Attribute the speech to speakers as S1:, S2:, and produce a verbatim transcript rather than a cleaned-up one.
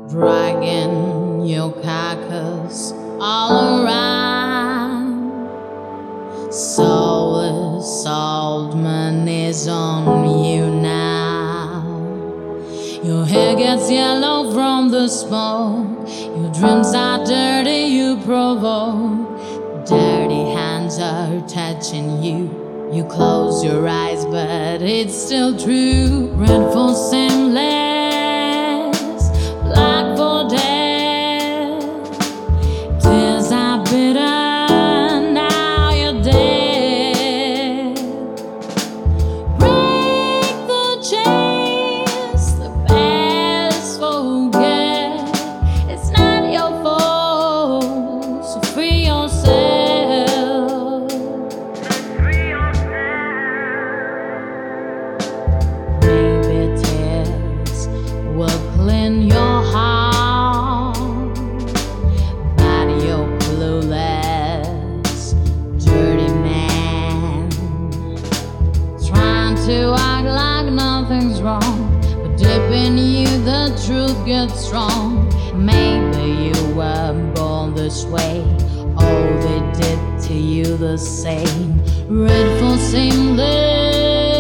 S1: dragging your carcass all around. Soulless old man is on you now. Your hair gets yellow from the smoke. Your dreams are dirty, you provoke. Dirty hands are touching you. You close your eyes, but it's still true. Red for seamless, black for death. Tears are bitter, now you're dead. Break the chains, the past forget. It's not your fault, so free yourself. Will clean your heart, but you're clueless, dirty man, trying to act like nothing's wrong, but deep in you the truth gets strong. Maybe you were born this way, oh, they did to you the same. Red for seamless,